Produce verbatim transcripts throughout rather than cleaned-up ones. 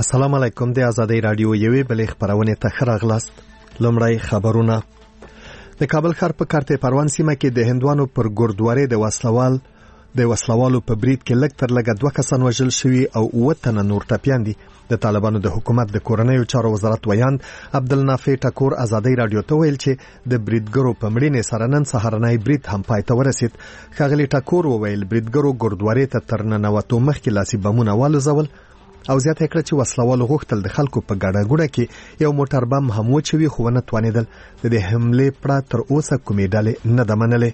السلام علیکم. د آزادۍ رادیو یوې بلې خبرونه ته ښه راغلاست. لومړی خبرونه. د کابل ښار په کارته پروان سیمه کې د هندوانو پر ګردوارې د وسلوال د وسلوالو په برید کې لږ تر لږه دوه کسان وژل شوي او اووه تنه نور ټپیان دي. د طالبانو د حکومت د کورنیو چارو وزارت ویاند عبدالنافع ټکور آزادۍ رادیو ته ویل چې د بریدګرو په مړینې سره نن سهارنی برید هم پای ته ورسید. ښاغلي ټکور وویل بریدګرو ګردوارې ته تر ننوتو مخکې لاسي بمونه والوزول او زیاته کړه چې وسلوالو غوښتل د خلکو په ګډه ګوډه کې یو موټر بم هم وچوي خو ونه توانېدل. د دې حملې پړه تر اوسه کومې ډلې نه ده منلې.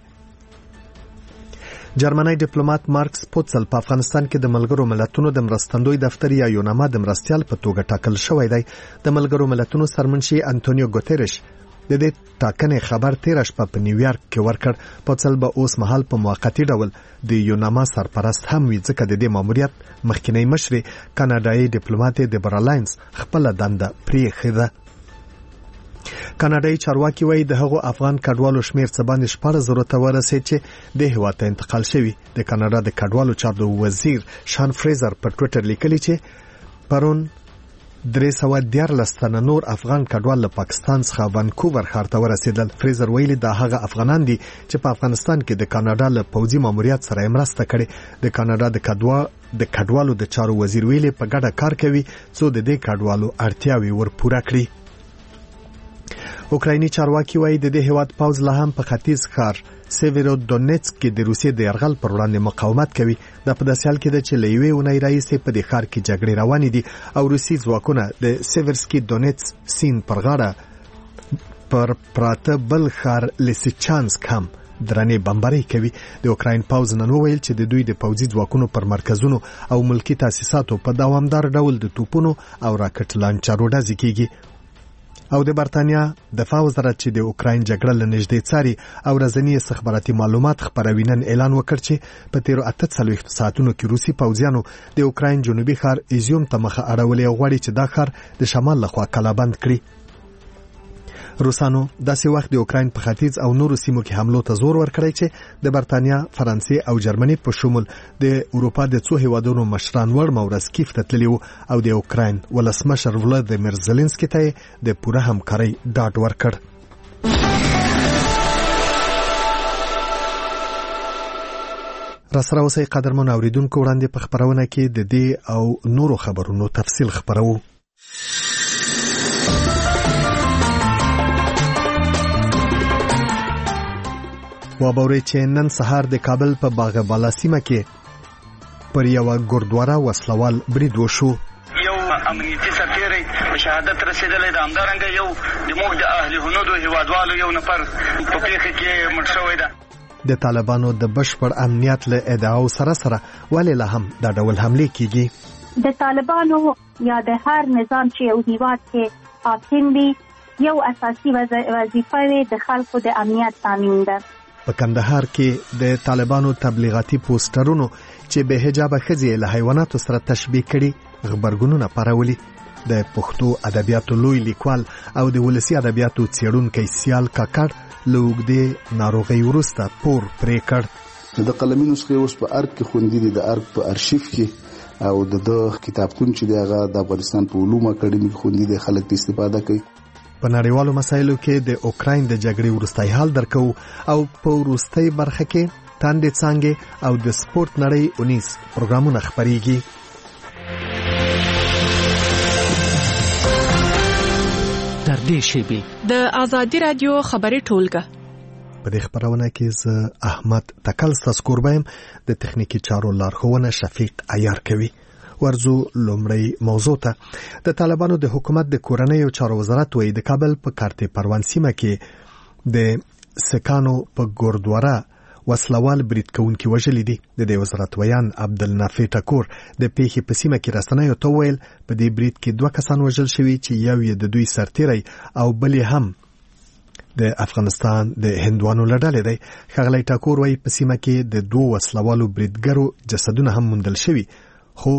جرمنی ډیپلوماټ مارکس پوتسل په افغانستان کې د ملګرو ملتونو د مرستندوی دفتر یا یوناما د مرستیال په توګه ټاکل شوی دی. د ملګرو ملتونو سرمنشي انټونیو ګوتریش د دې ټاکنې خبر تیر شپه په نیویارک کې ورکړ. پوتسل به اوس مهال په موقتی ډول د یوناما سرپرست هم وي ځکه د دې ماموریت مخکنی مشر کاناډایي ډیپلوماټ دیبرا لاینز خپل دنده پریښې ده. کاناډایي چارواکي وایي د هغو افغان کډوالو شمیر څه باندې شپږ زره ته ورسېد چې د هیواد ته انتقال شوي. د کاناډا د کډوالو چارو وزیر شان فریزر په ټویټر لیکلي چې پرون درې سوه دیارلس تنه نور افغان کډوال له پاکستان څخه وانکوور ښار ته ورسېدل. فریزر ویلي دا هغه افغانان دي چې په افغانستان کې د کاناډا له پوځي ماموریت سره مرسته کړې. د کاناډا د کډوا د کډوالو د چارو وزیر ویلي په ګډه کار کوي څو د دې کډوالو اړتیاوې ورپوره کړي. اوکرایني چارواکي وایي د دې هیواد پوځ لا هم په ختیځ ښار سیویرو دونیتسک کې د روسیې د یرغل پر وړاندې مقاومت کوي. دا په داسې حال کې ده چې له یوې اونۍ راهیسې په دې ښار کې جګړې روانې دي او روسي ځواکونه د سیورسکي دونیتس سیند پر غاړه پر پراته بل ښار لیسیچانسک هم درنې بمبارۍ کوي. د اوکراین پوځ نن وویل چې د دوی د پوځي ځواکونو پر مرکزونو او ملکی تاسیساتو په دوامدار ډول د توپونو او راکټ لانچرو ډزې کیږي. او د برتانیا دفاع وزارت چې د اوکراین جګړه له نږدې څاري او ورځنی استخباراتي معلومات خپروي نن اعلان وکړ چې په تیرو اته څلوېښتو ساعتونو کې روسي پوځیانو د اوکراین جنوبي ښار ایزیوم ته مخه اړولې او غواړي چې دا ښار د شمال لخوا کلابند کړي. روسانو داسې وخت د اوکراین په ختیځ او نورو سیمو کې حملو ته زور ورکړی چې د برتانیا، فرانسې او جرمني په شمول د اروپا د څو هیوادونو مشران ورم او رسکیف ته تللي وو او د اوکراین ولسمشر ولادیمیر زلنسکي ته د پوره همکارۍ ډاډ ورکړ. راسره اوسئ قدرمن اوریدونکو، وړاندې په خبرونه کې د دې او نورو خبرونو تفصیل خبرو. وابوري چې نن سهار د کابل په باغ بالا سیمه کې پر یو ګردواره وسلوال برید وشو. یو امنیتي سفیر په شهادت رسیدلی د همدارنګه یو د موږ د اهل هنودو هیوادوالو یو نفر په پیښه کې مړ شوی ده. د طالبانو د بشپړ امنیت له ادعاو سره سره ولې لا هم دا ډول حملې کیږي؟ د طالبانو یا د هر نظام چې یو هیواد کې حاکم وي یو اساسي وظیفه وي د خلکو د امنیت تامین ده. په کندهار کې د طالبانو تبلیغاتي پوسټرونو چې به حجاب ښځې له حیواناتو سره تشبیه کړي غبرګونونه پارولي. د پښتو ادبیاتو لوی لیکوال او د ولسي ادبیاتو څېړونکی سیال کاکړ له اوږدې ناروغۍ وروسته پور پرې کړ. د قلمي نسخې اوس په ارګ کې خوندي دي، د ارګ په ارشیف کې او د کتابتون چې دی هغه د افغانستان په علومو اکاډمي کې خوندي دي، خلک استفاده کوي. په نړیوالو مسایلو کې د اوکراین د جګړې وروستی حال درکو او په وروستۍ برخه کې تاندې څانګې او د سپورت نړۍ اونیس پروګرامونه خپریږي. در دې شیبې د آزادي رادیو خبري ټولګه. په دې خبرونه کې زه احمد تکل ستاسو کوربایم، د تخنیکی چارو لارښوونه شفیق عیار کوي. ورزو لومړی موضوع ته. د طالبانو د حکومت د کورنیو چارو وزارت وایي د کابل په کارته پروان سیمه کې د سکانو په ګردواره وسلوال برید کوونکي وژلي دي. د دې وزارت ویان عبدالنافع ټکور د پیښې په سیمه کې رسنیو ته ویل په دې برید کې دوه کسان وژل شوي چې یو یې د دوی سرتیری او بل هم د افغانستان د هندوانو له ډلې دی. ښاغلی ټکور وایي په سیمه کې د دوه وسلوالو بریدګرو جسدونه هم موندل شوي، خو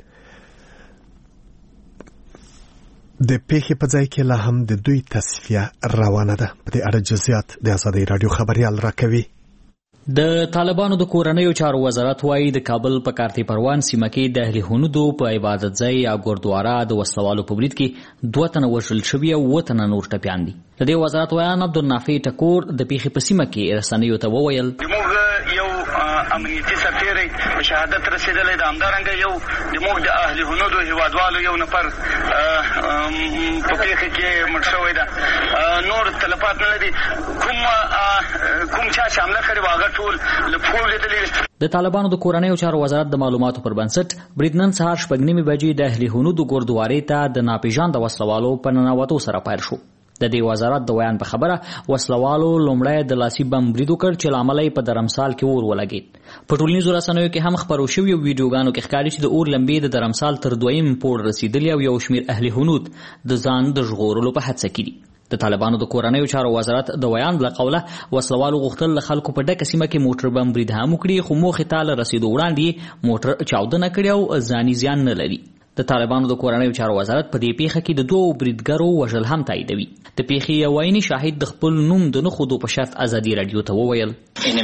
د پیښې په ځای کې لا هم د دوی تصفیه روانه ده. په دې اړه جزئیات د آزادۍ رادیو خبريال راکوي. د طالبانو د کورنیو چارو وزارت وايي د کابل په کارتی پروان سیمه کې د اهل هنودو په عبادت ځای یا ګردواره د وسلوالو په برید کې دوه تنه وژل شوي او اووه تنه نور ټپیان دي. د دې وزارت ویان عبدالنافع ټکور د پیښې په سیمه کې رسنیو ته وویل موږ یو امنیتي سفیر په شهادت رسیدلې د همدارنګه یو د موږ د اهل هنودو هیوادوالو یو نفر په پیښه کې مړ شوی ده. نور تلفات نه لري. کوم کوم چا چې حمله کړې وه ټول له پښو لیدلې. د طالبانو د کورنیو چارو وزارت د معلوماتو پر بنسټ برید نن سهار شپږ نیمې بجې د اهل هنودو ګردوارې ته د ناپېژانده وسلوالو په ننوتو سره پیل شو. د دې وزارت د ویان په خبره وسلوالو لومړی د لاسي بم برید وکړ چې له امله یې په درمسال کې اور ولګېد. په ټولنیزو رسنیو کې هم خپرو شویو ویډیوګانو کې ښکاري چې د اور لمبې د درمسال تر دویم پوړ رسیدلې او یو شمېر اهل هنود د ځان د ژغورلو په هڅه کې دي. د طالبانو د کورنیو چارو وزارت د ویان له قوله وسلوالو غوښتل له خلکو په ډکه سیمه کې موټر بم برید هم وکړي، خو موخې ته له رسېدو وړاندې موټر چاودنه کړې او ځاني زیان نه لري. د طالبانو د کورنیو چارو وزارت په دې پیښه کې د دوو بریدګرو وژل هم تاییدوي. د پیښې یو عیني شاهد د خپل نوم د نه ښودو په شرط ازادي راډیو ته وویل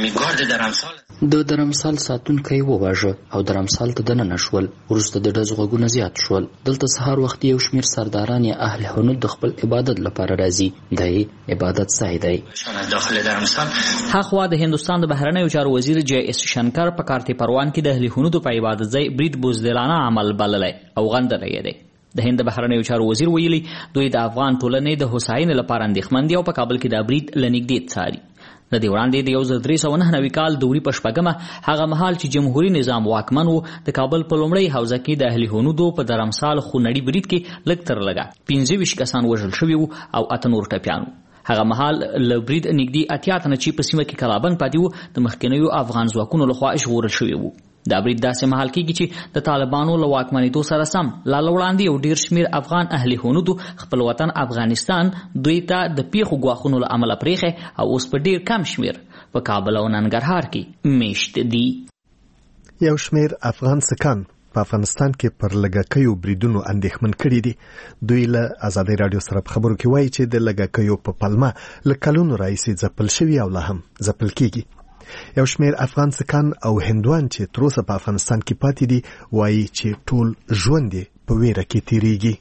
د درمسال ساتونکی وواژه او درمسال ته دننه شول. وروسته د ډزو غږونه زیات شول. دلته سهار وختي یو شمېر سرداران یا اهل هنود د خپل عبادت لپاره راځي. د عبادت ځای دی. هاخوا د هندوستان د بهرنیو چارو وزیر جے ایس شنکر په کارتی پروان کې د اهل هنودو په عبادت ځای برید بزدلانه عمل بللی او غندلی دی. د هند بهرنیو چارو وزیر ویلي دوی د افغان ټولنې د هوساینې لپاره اندېښمن دي او په کابل کې د برید له نږدې څاري. د دې وړاندې د یو زر درې سوه نهه نوي کال د وړي په شپږمه هغه مهال چې جمهوري نظام واکمن و د کابل په لومړۍ حوزه کې د اهل هنودو په درمسال خونړي برید کې لږ تر لږه پنځه ویشت کسان وژل شوي وو او اته نور ټپیان وو. هغه مهال له برید نږدې اتیا تنه چې په سیمه کې کلابند پاتې وو د مخکینیو افغان ځواکونو لخوا ژغورل شوي وو. دا برید داسې مهال کېږي چې د طالبانو له واکمنېدو سره سم لا له وړاندې یو ډېر شمېر افغان اهل هنودو خپل وطن افغانستان دوی ته د پیښو ګواښونو له امله پرېښی او اوس په ډېر کم شمېر په کابل او ننګرهار کې میشت دي. یو شمېر افغان سکان په افغانستان کې پر لږکیو بریدونو اندېښمن کړي دي. دوی له ازادي راډیو سره په خبرو کې وایي چې د لږکیو په پلمه له کلونو راهیسې ځپل شوي او لا هم ځپل کېږي. یو شمېر افغان سکان او هندوان چې تر اوسه په افغانستان کې پاتې دي وایي چې ټول ژوند یې په ویره کې تیریږي.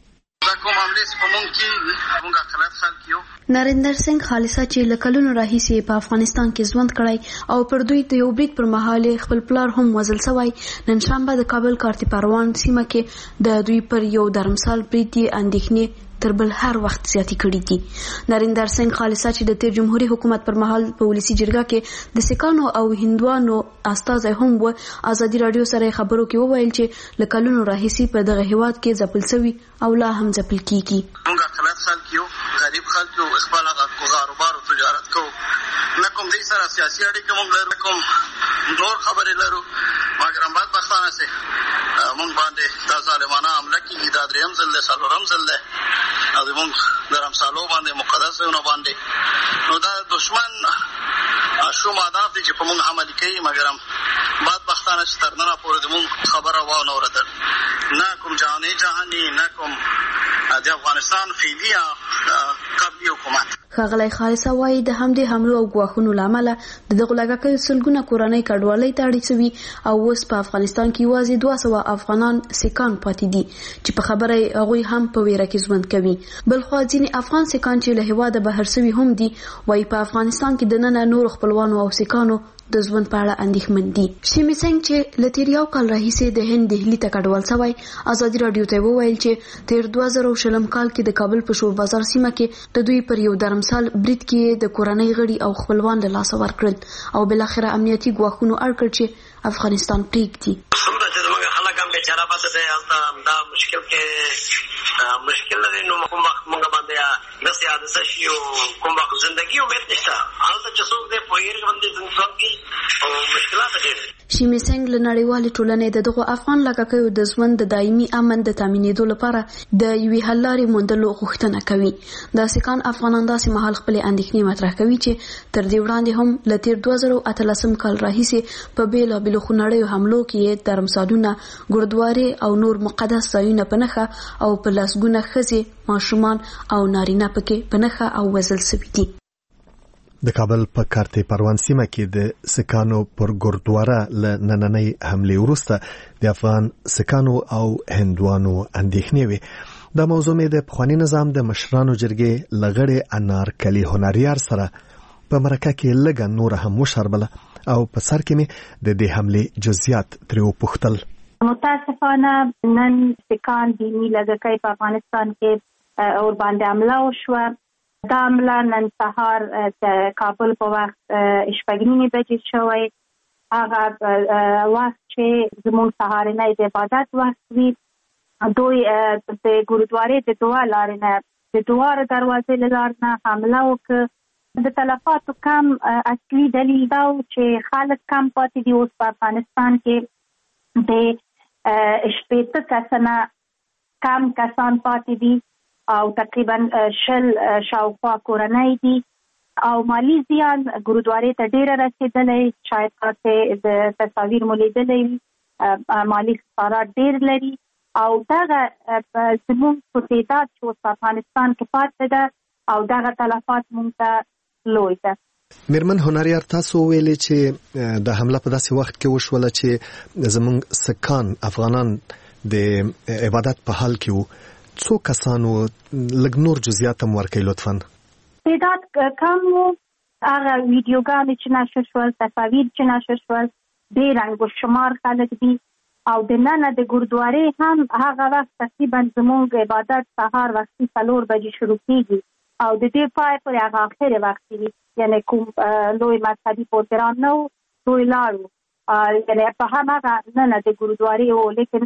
نریندر سنگ خالصه چې له کلونو راهیسې په افغانستان کې ژوند کړی او پر دوی د یو برید پر مهال خپل پلار هم وژل شوی، نن شنبه د کابل کارتی پروان سیمه کې د دوی پر یو درمسال برید یې اندېښنې تر بل هر وخت زیاتې کړي دي. نریندر سنگ خالصه چې د تیر جمهوریت حکومت پر مهال په ولسی جرګه کې د سکانو او هندوانو استازی هم و، ازادي راډیو سره خبرو کې وویل چې له کلونو راهیسې په دغه هیواد کې ځپل شوي او لا هم ځپل کیږي. موږ خلک خلک یو غریب خلک یو خپل هغه کاروبار او تجارت کوو، نه کوم دې سره سیاسي اړیکې موږ لرو، کوم نور خبرې لرو، مګر بدبختانه سي موږ باندې دا ظالمانه حمله کیږي. دا درېیم ځل دی، څلورم ځل دی او زموږ درمسالو باندې مقدس ځایونو باندې. نو دا دشمن شوم اهداف دي چې په موږ عملي کوي، مګر هم بدبختانه چې تر ننه پورې د موږ خبره وانه اورېدل. نه کوم جهاني جهاني نه کوم د افغانستان فعلي قبلي حکومت. ښاغلی خالصه وایي د همدې حملو او ګواښونو له امله د دغو لږکیو سلګونه کورنۍ کډوالۍ ته اړ شوي او اوس په افغانستان کې یوازې دوه سوه افغانان سیکان پاتې دي چې په خبره یې هغوی هم په ویره کې ژوند کوي. بلخوا ځینې افغان سیکان چې له هېواده بهر شوي هم دي وایي په افغانستان کې دننه نورو خپلوانو او سیکانو د ژوند په اړه اندېښمن دي. شیمي سنگ چې له تیر یو کال راهیسې د هند دهلي ته کډوال شوی، ازادي راډیو ته وویل چې تیر دوه زره شلم کال کې د کابل په شور بازار سیمه کې د دوی پر یو درمسال برید کې د کورنۍ غړي او خپلوان له لاسه ورکړل او بالاخره امنیتي ګواښونو اړ کړ چې افغانستان پرېږدي. بیچاره پاتې دی هلته دا مشکل کې مشکل لري. نو کوم وخت موږ باندې داسې حادثه شي او کوم وخت زندګي امید نشته، هلته چې څوک دی پوهېږي باندې ژوند کوي او مشکلات ډېر. شیمي سنگ له نړیوالې ټولنې د دغو افغان لږکیو د ژوند د دایمي امن د تامینېدو لپاره د یوې حل لارې موندلو غوښتنه کوي. دا سکان افغانان داسې مهال خپلې اندېښنې مطرح کوي چې تر دې وړاندې هم له تیر دوه زره اتلسم کال راهیسې په بېلابېلو خونړیو حملو کې درمسالونه، ګردوارې او نور مقدس ځایونه په نښه او په لسګونه ښځې، ماشومان او نارینه پکې په نښه او وژل شوي دي. د کابل په کارتې پروان سیمه کې د سکانو پر ګردواره ل نننۍ حمله وروسته د افغان سکانو او هندوانو اندېښنې وي. دا موضوع مې د پخوانی نظام د مشرانو جرګې لغړې انارکلي هنریار سره په مرکه کې لږه نور هم وشربله او په سر کې مې د دې حمله جزئیات ترې وپوښتل. متاسفانه نن سکان دینی لږکۍ په افغانستان کې اور باندې حمله وشوه. دا حمله نن سهار د کابل په وخت شپږ نیمې بجې شوی. هغه وخت چې زموږ سهارنۍ د عبادت وخت وي. دوی د ګورودوارې د دعا لارې نه د دعا دروازې له لارې نه حمله وکړه. د تلفاتو کم اصلي دلیل دا و چې خلک کم پاتې دي. اوس په افغانستان کې د شپېته کسانه کم کسان پاتې دي او تقریبا شل شاوخوا کورنۍ دي او مالی زیان ګورودوارې ته ډېره رسېدلی. شاید تاسې د تصاویر مو لیدلی وي. مالي خسارات ډېر لري او دغه زموږ په تعداد چې اوس په افغانستان کې پاتې ده او دغه تلفات مونږ ته لوی ده. میرمن هنریار، تاسو ویلې چې د حمله په داسې وخت کې وشوله چې زموږ سکان افغانان د عبادت په حال کې وو. څو کسانو لږ نور جزئیات هم ورکړئ لطفا. تعداد کم وو. هغه ویډیوګانې چې نشر شول، تصاویر چې نشر شول، ډېر رنګ و شمار خلک دي او د ننه د ګورودوارې هم هغه وخت تقریبا زموږ عبادت سهار وختي څلور بجې شروع کېږي او د دې پای پر هغه اخر وخت وي. یعنی کوم لوی مذهبي پروګرام نه و، دوی لاړو. یعنی په هماغه ننه د ګورودوارې و، لیکن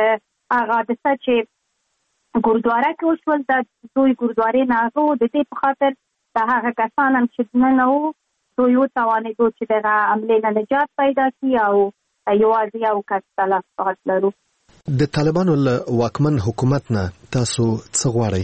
هغه حادثه چې ګورودواره کې وشول د دوی ګورودوارې نه هغه و. د دې په خاطر د هغه کسان هم چې دننه وو دوی وتوانېدو چې دغه حملې نه نجات پیدا کړي او یوازې یو کس تلفات لرو. د طالبانو له واکمن حکومت نه تاسو څه غواړئ؟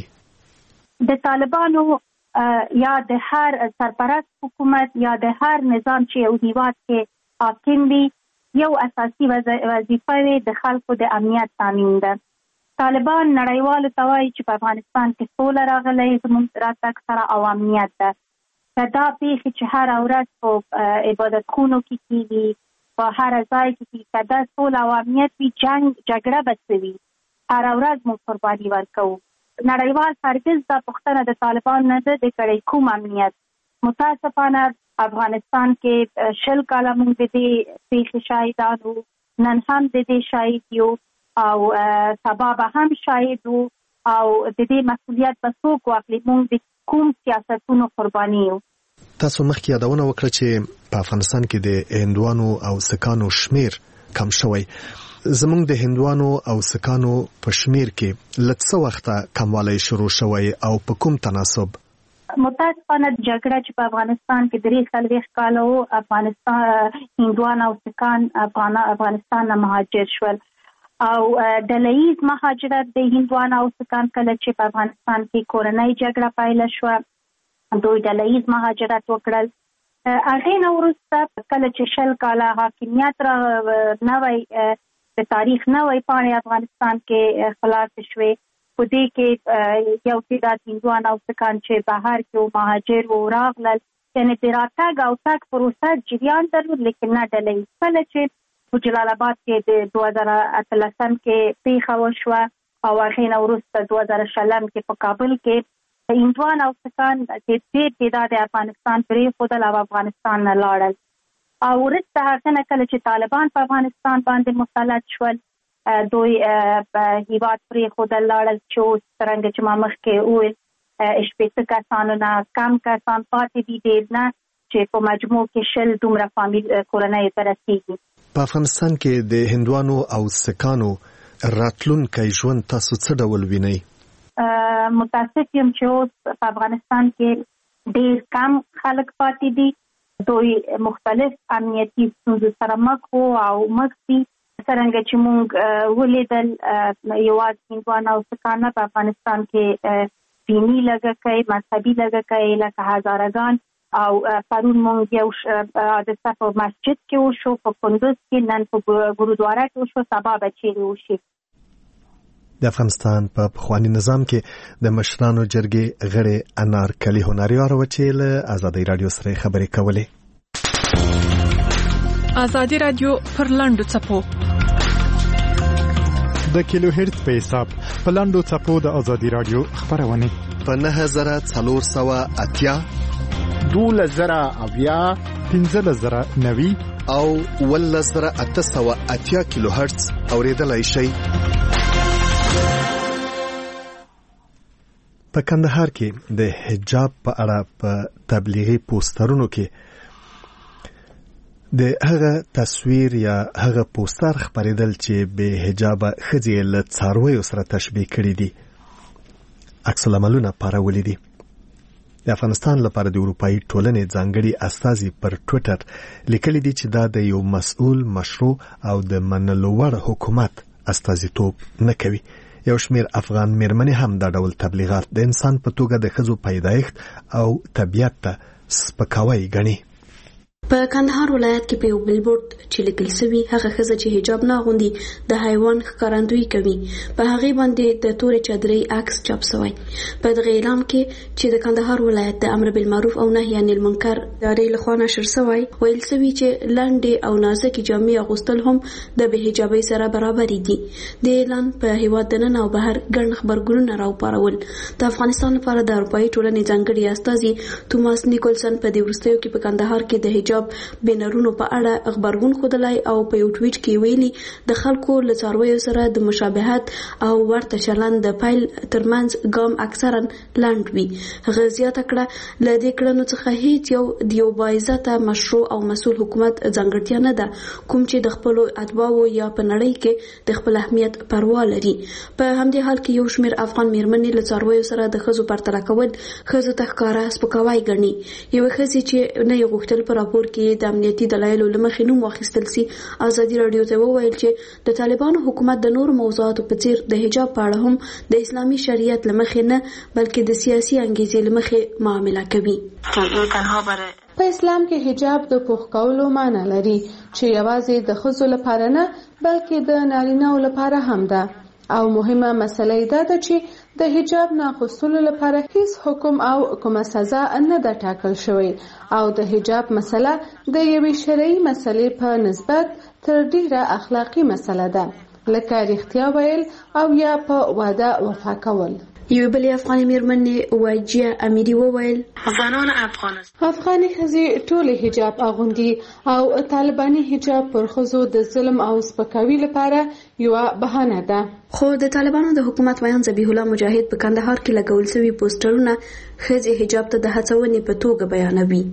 د طالبانو یا د هر سرپرست حکومت یا د هر نظام چې یو هیواد کې حاکم وي یو اساسي وظیفه وي د خلکو د امنیت تامین ده. طالبان نړیوالو ته وایي چې په افغانستان کې سوله راغلی زموږ راتګ سره او امنیت ده. دا پیښې چې هره ورځ په عبادتخونو کې کېږي، په هر ځای کې چې که دا سوله او امنیت وي، جنګ جګړه به څه وي، هره ورځ موږ قرباني ورکوو. نړیوال هرګز دا پوښتنه د طالبان نه ده د کړی کوم امنیت. متاسفانه افغانستان کې شل کاله موږ د دې پیښې شاهدان وو، نن هم د دې شاهد یو او سبا به هم شاهد وو او د دې مسؤلیت به څوک واخلي. موږ د کوم سیاستونو قرباني یو. تاسو مخکې یادونه وکړه چې په افغانستان کې د هندوانو او سکانو شمیر کم شوی. زموږ د هندوانو او سکانو په شمیر کې له څه وخته کموالی شروع شوی او په کوم تناسب؟ متاسفانه جګړه چې په افغانستان کې درې څلوېښت کاله وو، افغانستان هندوان او سکان افغانستان نه مهاجر شول او ډلهییز مهاجرت د هندوان او سکان کله چې په افغانستان کې کورنۍ جګړه پیل شوه دوی ډلهییز مهاجرت وکړل. هغې نه وروسته کله چې شل کاله حاکمیت را نوی د تاریخ نوی پاڼې افغانستان کې خلاص شوې، په دې کې یو تعداد هندوان او سکان چې بهر کې مهاجر و راغلل. یعنې د راتګ او تګ پروسه جریان درلود، لیکن نه ډلهییز. کله چې په جلال آباد کې د دوه زره اتلسم کې پیښه وشوه او هغې نه وروسته دوه زره شلم کې په کابل کې هندوان او سکان د ډېر تعداد افغانستان پرېښودل او افغانستان نه لاړل. او وروسته هغه نه کله چې طالبان په افغانستان باندې مسلط شول دوی هیواد پرېښودل لاړل چې اوس څرنګه چې ما مخکې وویل شپېته کسانو نه کم کسان پاتې دي، ډېر نه، چې په مجموع کې شل دومره فامیل کورنیو ته رسېږي. په افغانستان کې د هندوانو او سکانو راتلونکی ژوند تاسو څه ډول وینئ؟ متاسف یم چې اوس په افغانستان کې ډېر کم خلک پاتې دي. دوی مختلف امنیتي ستونزو سره مخ وو او مخ دي. څرنګه چې موږ ولیدل یوازې هندوان او سکان په افغانستان کې دیني لږکۍ، مذهبي لږکۍ لکه هزارګان او پرون موږ یو حادثه په مسجد کې وشو، په کندوز کې، نن په ګورودواره کې وشو، سبا به چیرې وشي. د افغانستان په پخوانی نظام کې د مشرانو جرګې غړي انارکلي هنریار و چې له آزادۍ رادیو سره خبرې کولې. آزادۍ رادیو پر لاندو څپو د کیلو هرت په حساب په لاندو څپو د آزادۍ رادیو خبرونه په نه زره څلور سوه اتیا دوله زره اویا پنځه زره نوي او اوله زره اته سوه اتیا کیلو هرتز اوریدلای شئ. په کندهار کې د حجاب په اړه په تبلیغي پوسټرونو کې د هغه تصویر یا هغه پوسټر خبرېدل چې به حجاب ښځې له څارویو سره تشبیه کړي دي عکس العملونه پارولي دي. د افغانستان لپاره د اروپایي ټولنې ځانګړي استازي پر ټویټر لیکلي دي چې دا د یو مسؤل مشروع او د منلو وړ حکومت استازیتوب نه کوي. یو شمیر افغان میرمنې هم دا ډول تبلیغات د انسان په توګه د ښځو پیدایښت او طبیعت ته سپکاوی ګڼي. په کندهار ولایت کې په یو بیلبورډ چې لیکل شوی هغه ښځه چې حجاب نه اغوندي د حیوان ښکارندویي کوي په هغه باندې د تورې چادرې عکس چاپ شوی. په دغه اعلان کې چې د کندهار ولایت د امر بالمعروف او نهي عن المنکر ادارې لخوا نشر شوی ویل شوی چې لاندې او نازکې جامې اغوستل هم د بې حجابۍ سره برابر دي. د اعلان په هیواد دننه او بهر ګڼ خبرګونونه راوپارول. د افغانستان لپاره د اروپایي ټولنې ځانګړي استازي توماس نیکولسن په دې وروستیو کې په کندهار کې د حجاب بینرونو په اړه خبرګون خودلای او په یو ټویټ کې ویلي د خلکو له څارویو سره د مشابهت او ورته چلند د پایل ترمنځ ګام اکثرا لاند وي. هغه زیاته کړه له دې کړنو څخه هیڅ یو د یو باعزته مشروع او مسؤل حکومت ځانګړتیا نه ده کوم چې د خپلو اتباعو یا په نړۍ کې د خپل اهمیت پروا لري. په همدې حال کې یو شمېر افغان میرمنې له څارویو سره د ښځو پرتله کول ښځو ته ښکاره سپکاوی ګڼي. یوه ښځې چې نه یې غوښتل په راپور کې د امنیتي دلایلو له مخې نوم واخیستل سي آزادي رادیو ته وویل چې د طالبانو حکومت د نورو موضوعاتو په څیر د حجاب په اړه هم د اسلامي شریعت له مخې نه بلکې د سیاسي انګیزې له مخې معامله کوي. په اسلام کې حجاب د پوښ کولو معنی لري چې یوازې د ښځو لپاره نه بلکې د نارینه‌و لپاره هم ده او مهمه مسله دا ده چې د حجاب نه اغوستلو لپاره هیڅ حکم او کومه سزا نه ده ټاکل شوی او د حجاب مسله د یوې شرعي مسلې په نسبت تر ډیره اخلاقی مسله ده لکه رښتیا ویل او یا په وعده وفا کول. یو بل افغاني میرمنې واجیه امیری وویل افغانان افغانستان افغاني ښځې ټول حجاب اغوندي او طالباني حجاب پر ښځو د ظلم او سپکاوي لپاره یو بهانه ده. خو د طالبانو د حکومت ویان ذبیح الله مجاهد په کندهار کې لګول شوي پوسټرونه ښځې حجاب ته د هڅونې په توګه بیانوي.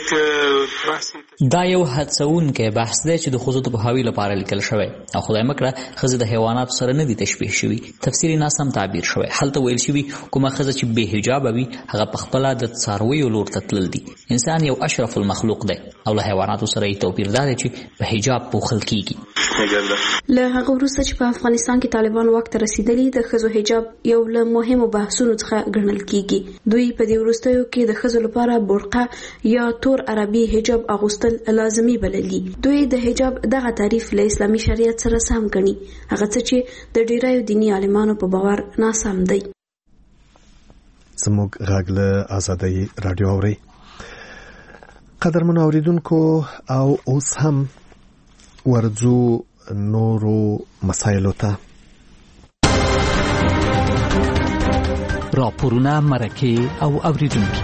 دا یو هڅونکی بحث دی چې د ښځو د پوهاوي لپاره لیکل شوی او خدای مکړه ښځې د حیواناتو سره نه دي تشبیه شوي. تفسیر ناسم تعبیر شوی. هلته ویل شوي کومه ښځه چې بې حجابه وي هغه پخپله د څارویو لور ته تلل دي. انسان یو اشرف المخلوق دی او له حیواناتو سره یې توپیر دا دی چې په حجاب پوښل کیږي. له هغه وروسته چې په افغانستان کې طالبان واک ته رسیدلي د ښځو حجاب یو له مهمو بحثونو څخه ګڼل کیږي. دوی په دې وروستیو کې د ښځو لپاره برقه یا تور عربي حجاب اغوستل لازمي بللي. دوی د حجاب دغه تعریف له اسلامي شریعت سره سم ګڼي هغه څه چې د ډیرایو دیني عالمانو په باور ناسم دی. زموږ غږ له آزادۍ رادیو اوري. قدرمنو اوریدونکو او اوس هم ورځو نورو مسایلو ته. راپورونه مرکه او اوریدونکو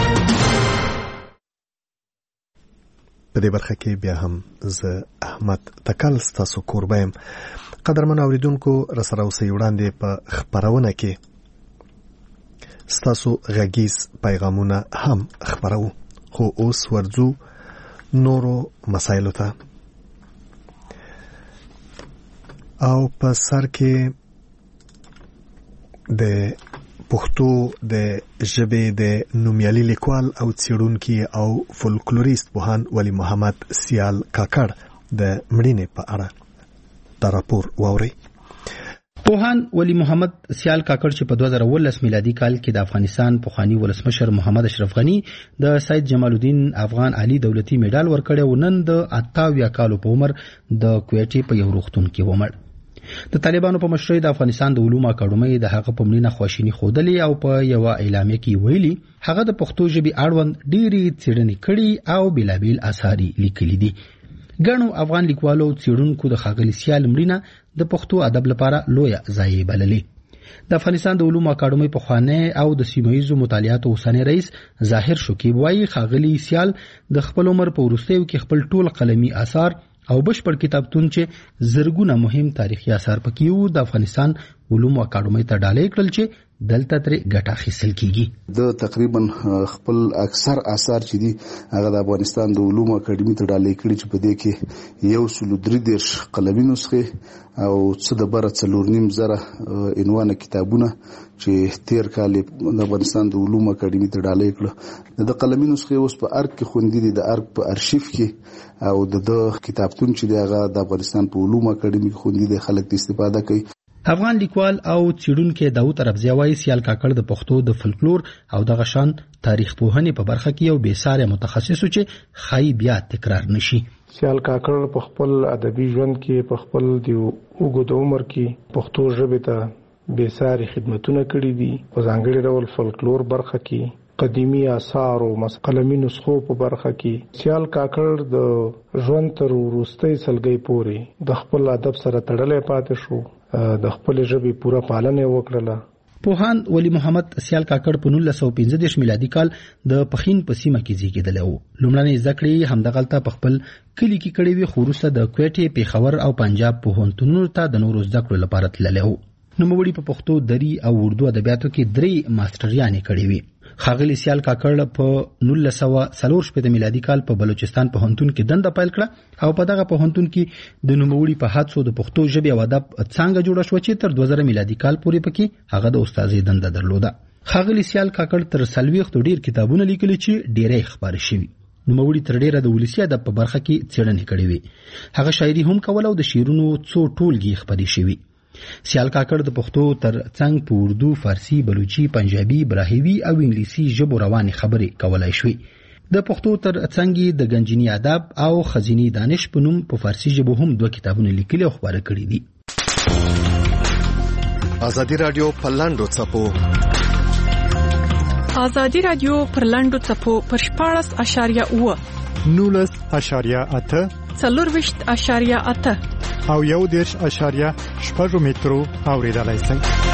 په دې برخه کې بیا هم زه احمد تکل ستاسو کوربه یم. قدرمن اوریدونکو راسره اوسئ وړاندې په خپرونه کې ستاسو غږیز پیغامونه هم خپرو خو اوس ورځو نورو مسایلو ته. او په سر کې د پښتو د ژبې د نومیالي لیکوال او څېړونکي او فولکلوریست پوهاند ولی محمد سیال کاکړ د مړینې په اړه دا راپور واورئ. پوهاند ولی محمد سیال کاکړ چې په دوه زره اوولس میلادي کال کې د افغانستان پخوانی ولسمشر محمد اشرف غنی د سید جمال الدین افغان علي دولتي میډال ورکړی و، نن د اتاویا کالو په عمر د کویټې په یو روغتون کې ومړ. د طالبانو په مشرۍ د افغانستان د علومو اکاډمۍ د هغه په مړینه خواشیني ښودلې او په یو اعلامیه کې ویلي هغه د پښتو ژبې اړوند ډېرې څېړنې کړي او بېلابېل اثار لیکلي دي. ګڼو افغان لیکوالو څېړونکو د ښاغلي سیال مړینه د پښتو ادب لپاره لویه ضایعه بللې. د افغانستان د علومو اکاډمۍ پخوانی او د سیمهییزو مطالعاتو اوسنی رئیس ظاهر شکیب وایي ښاغلي سیال د خپل عمر په وروستیو کې خپل ټول قلمي اثار او بشپړ کتابتون چې زرګونه مهم تاریخي اثار پکې وو د افغانستان علومو اکاډمۍ ته ډالۍ کړل چې دلته ترې ګټه اخیستل کیږي. د تقریبا خپل اکثر اثار چې دي هغه د افغانستان د علومو اکاډمۍ ته ډالۍ کړي چې په دې کې یو سل درې دېرش قلمي نسخې او څه د بره څلور نیم زره عنوانه کتابونه چې تیر کال د افغانستان د علومو اکاډمۍ ته ډالۍ کړه. د قلمي نسخې اوس په ارګ کې خوندي دي، د ارګ په ارشیف کې او د کتابتون چې دی هغه د افغانستان په علومو اکاډمۍ کې خوندي دي، خلک استفاده کوي. افغان لیکوال او څېړونکی داود اربزی وایي سیال کاکړ د پښتو د فلکلور او دغه شان تاریخ پوهنې په برخه کې یو بېساري متخصص چې خای بیا تکرار نشي. سیال کاکړ په خپل ادبي ژوند کې په خپل د اوږد عمر کې پښتو ژبې ته بېساري خدمتونه کړي دي. په ځانګړي ډول فلکلور برخه کې قدیمی آثار او قلمي نسخو په برخه کې سیال کاکړ د ژوند تر وروستۍ سلګۍ پورې د خپل ادب سره تړلی پاتې شو، د خپل ژبې پوره پالنه وکړله. پوهاند ولی محمد سیال کاکړ په نولس سوه پنځه دېرش میلادي کال د پښین په سیمه کې زیږېدلی و. لومړنۍ زده کړې همدغلته په خپل کلي کې کړې وې، خو وروسته د کوټې، پېښور او پنجاب پوهنتونونو ته د نورو زده کړو لپاره تللی و. نوموړي په پښتو، دري او اردو ادبیاتو کې درې ماسټریانې کړې وې. ښاغلي سیال کاکړ په نولس سوه څلور شپېته میلادي کال په بلوچستان پوهنتون کې دنده پیل کړه او په دغه پوهنتون کې د نوموړي په هڅو د پښتو ژبې او ادب څانګه جوړه شوه چې تر دوه زره میلادي کال پورې پکې هغه د استادۍ دنده درلوده. ښاغلي سیال کاکړ تر څلوېښتو ډېر کتابونه لیکلي چې ډېری خپاره شوي. نوموړي تر ډېره د ولسي ادب په برخه کې څېړنې کړې وې. هغه شاعري هم کوله او د شعرونو څو ټولګې خپرې شوي. سیال کاکړ د پښتو تر څنګ په اردو، فارسی، بلوچي، پنجابي، براهوي او انګلیسي ژبو روانې خبرې کولای شوې. د پښتو تر څنګ د ګنجینی ادب او خزینی دانش په نوم په فارسی ژبه هم دوه کتابونه لیکلي او خپاره کړي دي. ازادي رادیو په لاندو څپو ازادي رادیو پر لاندو څپو پر شپاړس اشاریه اوه نولس اشاریه اته څلورویشت اشاریه اته او یو دېرش اشاریه شپږ مترو اوریدلای شئ.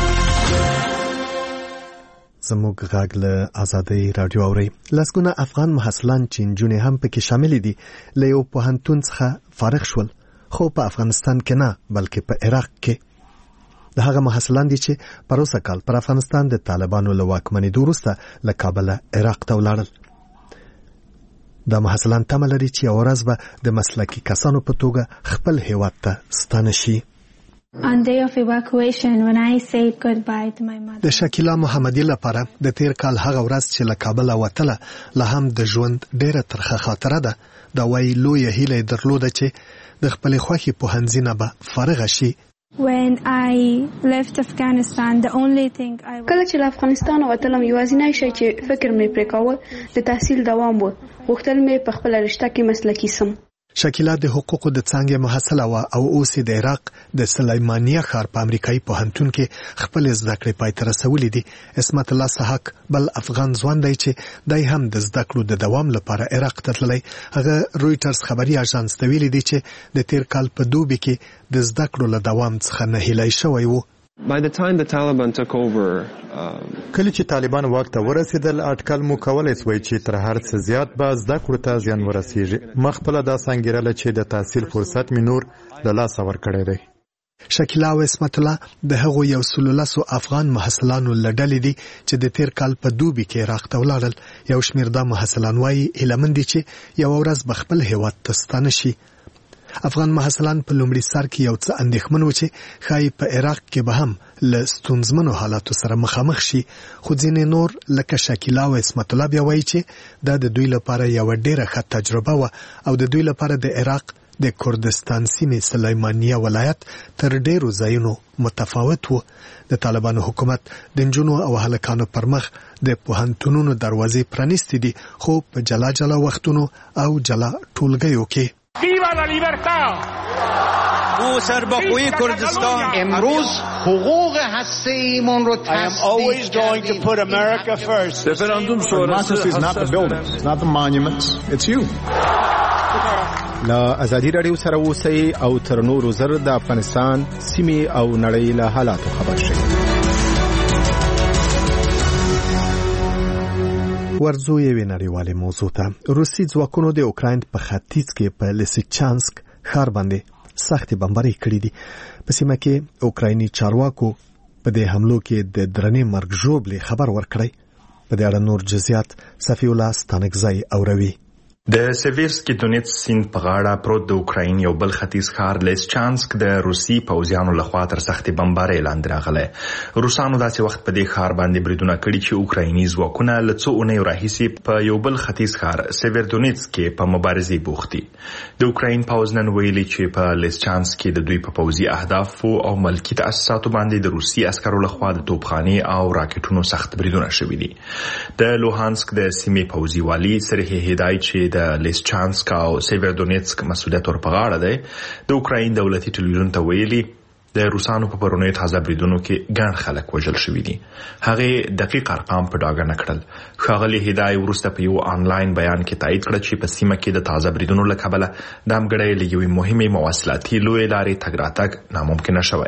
زموږ غږ له ازادي رادیو اوري. لسګونه افغان محصلان چې نجونې هم پکې شامل دي له یو پوهنتون څخه فارغ شول، خو په افغانستان کې نه بلکې په عراق کې. د هغه محصلان دي چې پروسه کال پر افغانستان د طالبانو له واکمنېدو وروسته له کابله عراق ته ولاړل. دا محصلان تمه لري چې یوه ورځ به د مسلکي کسانو په توګه خپل هیواد ته ستانه شي. د شکیلا محمدي لپاره د تیر کال هغه ورځ چې له کابله وتله لا هم د ژوند ډېره ترخه خاطره ده. دا وایي لویه هیله یې درلوده چې د خپلې خوښې پوهنځي نه به فارغه شي. When I left Afghanistan, the only thing I کله چې له افغانستان وتلم یوازینی شی چې فکر مې پرې کاوه د تحصیل دوام و. غوښتل مې په خپله رشته کې مسلکي سم. شکیلا د حقوقو د څانګې محصله وه او اوس د عراق د سلیمانیه ښار په امریکایي پوهنتون کې خپلې زده کړې پای ته رسولې دي. عصمت الله سحق بل افغان ځوان دی چې دی هم د زده کړو د دوام لپاره عراق ته تللی. هغه رویټرز خبري اژانس ته ویلي دي چې د تیر کال په دوبي کې د زده کړو له دوام څخه نهیلی شوی و. By the time the Taliban took over, um, کله چې طالبان واک ته ورسېدل، اټکل مو کولای شوی چې تر هر څه زیات به زده کړو ته زیان ورسیږي. ما خپله دا سنګېرله چې د تحصیل فرصت مې نور له لاسه ورکړی دی. شکیلا او عصمت الله د هغو یو سلو لسو افغان محصلانو له ډلې دي چې د تیر کال په دوبي کې عراق ته ولاړل. یو شمېر دا محصلان وایي هیلهمند دي چې یوه ورځ به خپل هیواد ته ستانه شي. افغان محصلان په لومړي سر کې یو څه اندېښمن و چې ښایي په عراق کې به هم له ستونزمنو حالاتو سره مخامخ شي، خو ځینې نور لکه شکیلا او عصمت الله بیا وایي چې دا د دوی لپاره یوه ډېره ښه تجربه وه او د دوی لپاره د عراق د کردستان سیمې سلیمانیه ولایت تر ډېرو ځایونو متفاوت و. د طالبانو حکومت د نجونو او هلکانو پر مخ د پوهنتونونو دروازې پرانیستې دي، خو په جلا جلا وختونو او جلا ټولګیو کې. ¡Viva la libertad! او سربخوی کردستان امروز حقوق هسته‌ایمون رو تصدیق کردیم. رفراندوم شورای is not the buildings, it's not the monuments, it's you. لا ازادي رادیو سره اوسئ او تر نورو زر د افغانستان سیمې او نړۍ له حالاتو خبر شئ. ورځو یوې نړیوالې موضوع ته. روسي ځواکونو د اوکراین په ختیځ کې په لیسیچانسک ښار باندې سختې بمبارۍ کړې دي. په سیمه کې اوکرایني چارواکو په دې حملو کې د درنې مرګ ژوبلې خبر ورکړی. په دې اړه نور جزئیات صفی الله ستانکزی اوروي. د سیویرسکي دونیټس سیند په غاړه پروت د اوکراین یو بل ختیځ ښار لیسچانسک د روسي پوځیانو لخوا تر سختې بمبارۍ لاندې راغلی. روسانو داسې وخت په دې ښار باندې بریدونه کړي چې اوکرایني ځواکونه له څو اونیو راهیسې په یو بل ختیځ ښار سیویردونیټس کې په مبارزې بوخت دي. د اوکراین پوځ نن ویلي چې په لیسچانسک کې د دوی په پوځي اهدافو او ملکي تاسیساتو باندې د روسي عسکرو لخوا د توپخانې او راکټونو سخت بریدونه شوي دي. د لوهانسک د سیمې پوځي والي سرهی هدایت چې د لیسچانسک او سیویردونیټسک مسؤلیت ور په غاړه دی، د اوکراین دولتي ټلویزیون ته ویلي د روسانو په پرونی تازه بریدونو کې ګڼ خلک وژل شوي دي. هغه دقیق ارقام په ډاګه نه کړل. ښاغلي هدایت وروسته په یو آنلاین بیان کې تایید کړ چې په سیمه کې د تازه بریدونو له کبله د امګړۍ له یوې مهمې مواصلاتي لویې لارې تګ راتګ ناممکنه شوی.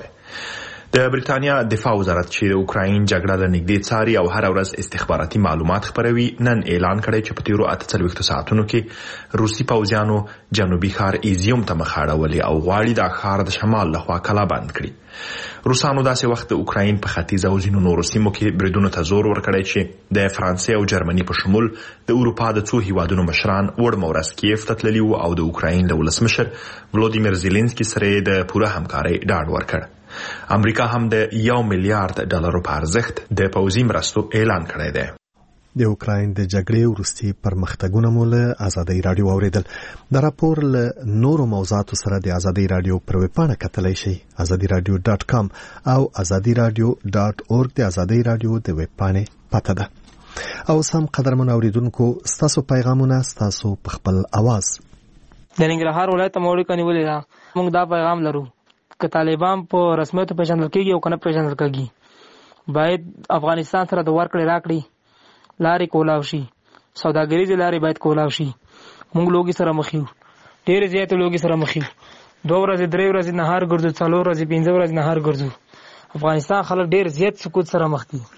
د بریتانیا دفاع وزارت چې د اوکراین جګړه له نږدې څاري او هر ورځ استخباراتي معلومات خپروي، نن اعلان کړی چې په تیرو اته څلوېښتو ساعتونو کې روسي پوځیانو جنوبي ښار ایزیوم ته مخ اړولې او غواړي دا ښار د شمال لخوا کلابند کړي. روسانو داسې وخت د اوکراین په ختیځ او ځینو نورو سیمو کې بریدونو ته زور ورکړی چې د فرانسې او جرمني په شمول د اروپا د څو هیوادونو مشران وړمه ورځ کیف ته تللي وو او د اوکراین له ولسمشر ولودیمیر زیلنسکي سره د پوره همکارۍ ډاډ ورکړ. امریکا هم د یو میلیارډ ډالرو په ارزښت د پوځي مرستو اعلان کړی دی. د اوکراین د جګړې وروستي پرمختګونه مو له ازادۍ رادیو اوریدل. د راپور له نورو موضوعاتو سره د ازادۍ رادیو پر ویبپاڼه کتلی شئ ازادي رادیو ډاټ کام او ازادي رادیو ډاټ اورګ د ازادۍ رادیو د ویبپاڼې پته ده. او سم قدرمن اوریدونکو، ستاسو پیغامونه ستاسو په خپل आवाज. د ننګرهار ولایت موري کني ولې موږ دا پیغام لرو که طالبان په رسمیت پیژندل کېږي او کنه پیژندل کېږي، باید افغانستان سره د ورکړې راکړې لارې کولاو شي، سوداګریزې لارې باید کولاو شي. موږ لوګي سره مخ یو، ډېرې زیاتې لوګي سره مخ یو. دوه ورځې درې ورځې نهار ګرځو، څلور ورځې پنځه ورځې نهار ګرځو. افغانستان خلک ډېر زیات سکوت سره مخ دي.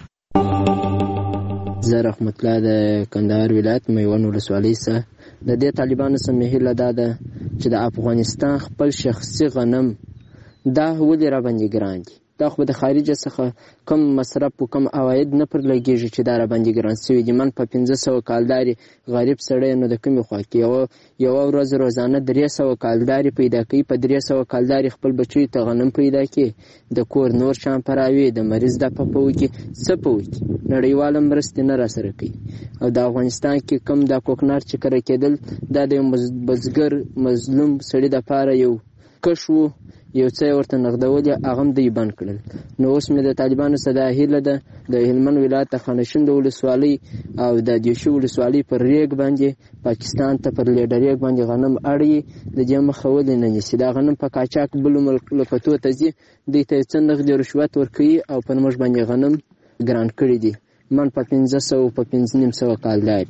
زه رحمت الله د کندهار ولایت میوند ولسوالۍ څخه. د دې طالبانو سمې هیله دا ده چې د افغانستان خپل شخصي غنم دا ولې را باندې ګران دي. دا خو د خارجه څخه کم مصرف او کم عواید نه پر لګیږي چې دا را باندې ګران شوي دي. من په پنځه سوه کالداري غریب سړی نو د کومې خوا کې یوه یوه ورځ روزانه درې سوه کالداري پیدا کوي، په درې سوه کالداري خپل بچیو ته غنم پیدا کوي، د کور نور شیان پراوي، د مریض دپه په وکړي، څه په وکړي. نړیواله مرستې نه راسره کوي. او د افغانستان کې کم دا کوکنار چې کره کېدل دا د یو بزګر مظلوم سړي دپاره یو کش و، یو څه ورته نغدولې، هغه هم دوی بند کړل. نو اوس مې د طالبانو څخه دا هیله ده د هلمند ولایت د خانشند ولسوالۍ او د دیوشي ولسوالۍ پر ریګ باندې پاکستان ته پر لیډریګ باندې غنم اړي، د دې مخه ولې نه نیسي. دا غنم په قاچاق بلو ملکتو ته ځي، دوی ته څه نغدي رشوت ورکوي او پر موږ باندې غنم ګران کړي دي. من په پنځه سوه په پنځه نیم سوه کالدار.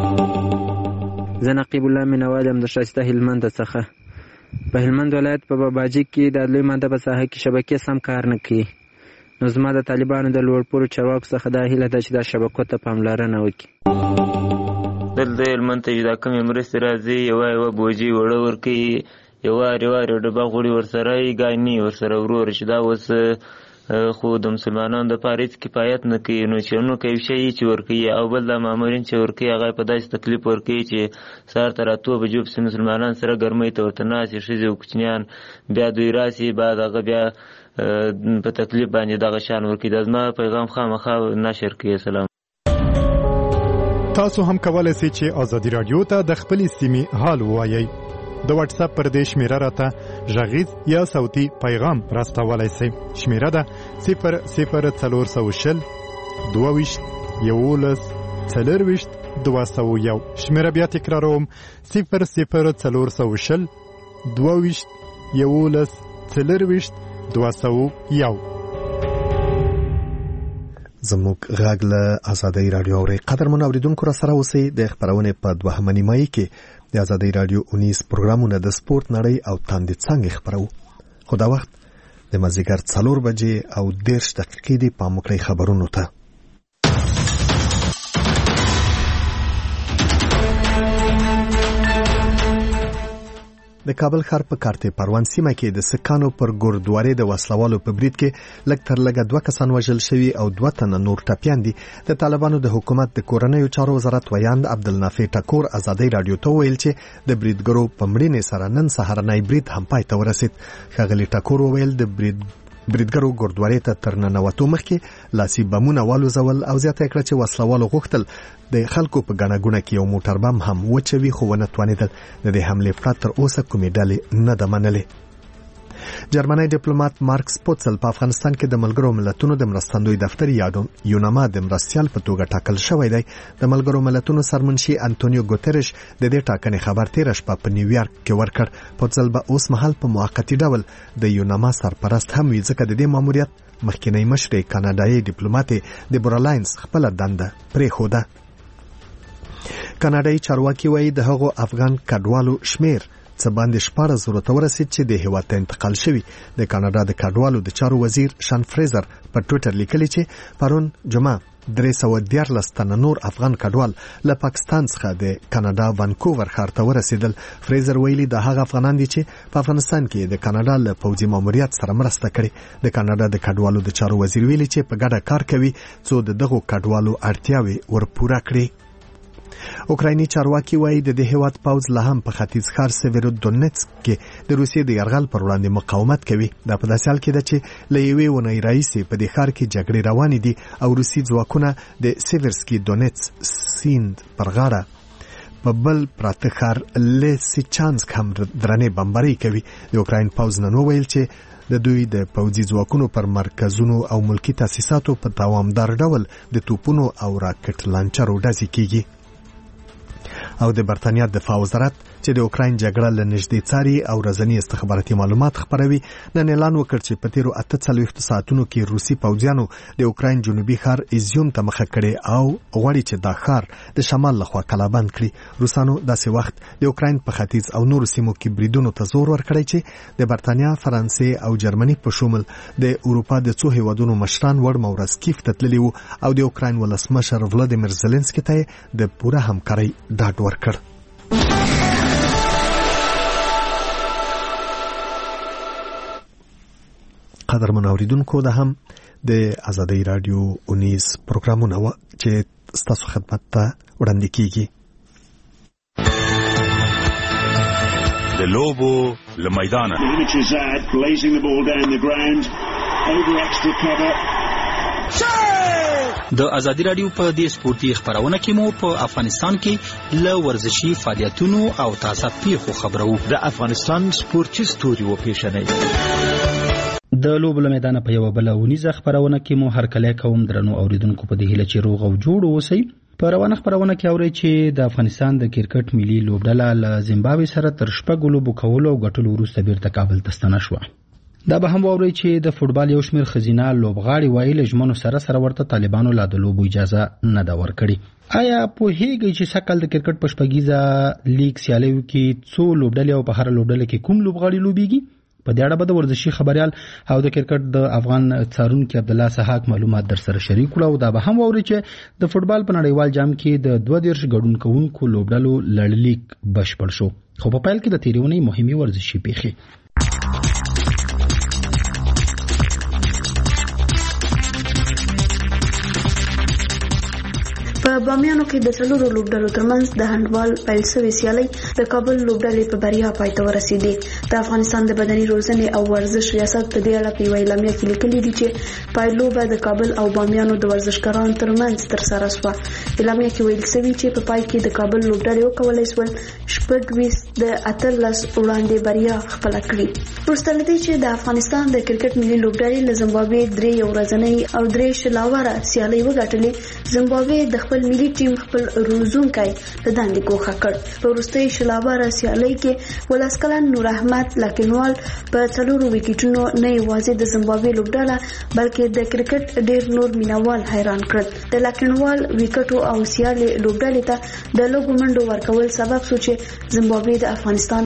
زه نقیب الله مینوال یم د ښایسته هلمند څخه. په هلمند ولایت په باباجي کې د لوی ماده په ساحه کې شبکې سم کار نه کوي. نو زما د طالبانو د لوړپوړو چارواکو څخه دا هیله ده چې دا شبکو ته پاملرنه وکړي. دلته هلمند ته چې دا کومې مرستې راځي، یوه یوه بوجي وړه ورکوي، یوه وارې وارې ډبه غوړي ورسره یي، ګانې ورسره ورور چې دا اوس خو د مسلمانانو دپاره هېڅ کفایت نه کوي. نو چې نو کوي شی چې ورکوي، او بل دا مامورین چې ورکوي هغه په داسې تکلیف ورکوي چې سهار ته راتو بجو پسې مسلمانان سره ګرمۍ ته ورته ناست وي، ښځې او کوچنیان، بیا دوی راسي بعد هغه بیا په تکلیف باندې دغه شان ورکوي. دا زما پیغام خامخا نشر کړي. سلام. تاسو هم کولای شئ چې ازادي رادیو ته د خپلې سیمې حال ووایئ. د واتس اپ پر دې شمیره راته غږیز یا صوتي پیغام راستولای شئ. شمیره ده صفر صفر څلور سوه شل دوه ویشت یولس څلور ویشت دوه سوه یو. شمیره بیا تکراروم، صفر صفر څلور سوه شل دوه ویشت یولس څلرویشت دوه سوه یو. زموږ غږ له آزادۍ رادیو اوري. قدرمن اوریدونکو را سره اوسئ. د خبرونه په دوهمه نیمایي کې د آزادۍ رادیو اونیس پروګرامونه د سپورت نړۍ او تاندې څنګه خبرو. خو دا وخت د مازیګر څلور بجې او دېرش دقیقې دی. پام وکړئ خبرونو ته. د کابل ښار په کارته پروان سیمه کې د سکانو پر ګوردوارې د وسلوالو په برید کې لږ تر لږه دوه کسان وژل شوي او دوه تنه نور ټپیان دي. د طالبانو د حکومت د کورنیو چارو وزارت ویاند عبدالنافع ټکور آزادۍ رادیو ته ویل چې د بریدګرو په مړینې سره نن سهارنی برید هم پای ته ورسید. ښاغلي ټکور وویل د برید بریدګرو ګوردوارې ته تر ننوتو مخکې لاسي بمونه والوزول او زیاته کړه چې وسلوالو غوښتل د خلکو په ګڼه ګوڼه کې یو موټر بم هم وچوي، خو ونه توانېدل. د دې حملې پړه تر اوسه کومې ډلې نه ده منلې. جرمنی ډیپلوماټ مارکس پوتسل په افغانستان کې د ملګرو ملتونو د مرستندوی دفتر یادون یوناما د مرستیال په توګه ټاکل شوی دی. د ملګرو ملتونو سرمنشي انټونیو ګوتریش د دې ټاکنې خبر تیر شپه په نیویارک کې ورکړ. پوتسل به اوس مهال په موقتی ډول د یوناما سرپرست هم وي، ځکه د دې ماموریت مخکینی مشر کاناډایي ډیپلوماټ د برالاینس خپل دنده پرېښوده. کاناډایي چارواکي وایي د هغو افغان کډوالو شمیر څه باندې شپږ زره ته ورسید چې د هیواد ته انتقال شوي. د کاناډا د کډوالو د چارو وزیر شان فریزر په ټویټر لیکلي چې پرون جمعه درې سوه دیارلس تنه نور افغان کډوال له پاکستان څخه د کاناډا وانکوور ښار ته ورسېدل. فریزر ویلي د هغه افغانان دي چې په افغانستان کې د کاناډا له پوځي ماموریت سره مرسته کړې. د کاناډا د کډوالو د چارو وزیر ویلي چې په ګډه کار کوي څو د دغو کډوالو اړتیاوې ورپوره کړي. اوکرایني چارواکي وایي د دې هیواد پوځ لا هم په ختیځ ښار سیویرو دونیتسک کې د روسیې د یرغل پر وړاندې مقاومت کوي. دا په داسې حال کې ده چې له یوې اونۍ راهیسې په دې ښار کې جګړې روانې دي او روسي ځواکونه د سیویرسکي دونیتس سیند پر غاړه په بل پراته ښار لیسیچانسک هم درنې بمبارۍ کوي. د اوکراین پوځ نن وویل چې د دوی د پوځي ځواکونو پر مرکزونو او ملکی تاسیساتو په دوامدار ډول د توپونو او راکټ لانچرو ډزې کیږي. او د برتانیا دفاع وزارت چې د اوکراین جګړه له نږدې څاري او ورځني استخباراتي معلومات خپروي نن اعلان وکړ چې په تیرو اته څلوېښتو ساعتونو کې روسي پوځیانو د اوکراین جنوبي ښار ایزیوم ته مخه کړې او غواړي چې دا ښار د شمال لخوا کلابند کړي. روسانو داسې وخت د اوکراین په ختیځ او نورو سیمو کې بریدونو ته زور ورکړی چې د برتانیا، فرانسې او جرمني په شمول د اروپا د څو هیوادونو مشران وړ مورز کیف ته تللي وو او د اوکراین ولسمشر ولادیمیر زلنسکي ته د پوره همکارۍ ډاډ ورکړ. قدرمن اوریدونکو ده هم د آزادۍ رادیو اونیس پروګرامونه و چې ستاسو خدمت ته وړاندې کیږي. د لوبو له میدانه د آزادۍ رادیو په دې سپورتي خبرونه کې مو په افغانستان کې له ورزشي فعالیتونو او تازه پیښو خبرو. د افغانستان سپورتي ستوري و پیښنۍ د لوبو له میدانه په یو بل ونیزه خبرونه کې مو هر کله کوم درنو اوریدونکو په دې هیله چې روغ او جوړ اوسئ. په روانه خبرونه کې اوري چې د افغانستان د کرکټ ملي لوبډله له زیمبابوې سره تر شپږ لوبو کولو او ګټلو وروسته بیرته کابل ته ستنه شوه. دا به هم واوري چې د فوټبال یو شمېر ښځینه لوبغاړي وایي له ژمنو سره سره ورته طالبانو لا د لوبو اجازه نه ده ورکړې. آیا پوهیږئ چې سږ کال د کرکټ په شپږیزه لیګ سیالیو کې څو لوبډلې او په هره لوبډله کې کوم لوبغاړي لوبیږي؟ په دې اړه به د ورزشي خبريال او د کرکټ د افغان څارونکو عبد الله سحاق معلومات در سره شریک کړو. دا به هم واوري چې د فوټبال په نړیوال جام کې د دوه دیرش ګډون کوونکو لوبډلو لړلیک بشپړ شو. خو په پیل کې د تیریونې مهمه ورزشي پیښې. په بامیانو کې د څلورو لوبډلو ترمنځ د هندبال پیل شوې سیالي د کابل لوبډلې په بریا پای ته ورسېدې. د افغانستان د بدني روزنې او ورزش ریاست په دې اړه په یوه اعلامیه کې لیکلي دي چې پایلوبه د کابل او بامیانو د ورزشکارانو ترمنځ ترسره شوه. اعلامیه کې ویل شوي چې په پای کې د کابل لوبډلې وکولای شول شپږ ویشت د اتلس وړاندې بریا خپل کړې. وروسته له دې چې د افغانستان د کرکټ ملي لوبډلې له زمبابوې درې ورځنۍ او درې شلاوره سیالۍ وګټلې، زمبابوې د خپل ملي ټیم خپل روزونکی له دندې ګوښه کړ. په وروستۍ شلاوره سیالۍ کې ولس کلن نور احمد لاکینوال په څلورو وکټونو نه یوازې د زمبابوې لوبډله بلکې د کرکټ ډېر نور مینوال حیران کړل. د لاکینوال وکټو او سیالۍ لوبډلې ته د لږو منډو ورکول سبب شو چې زمبابوې د افغانستان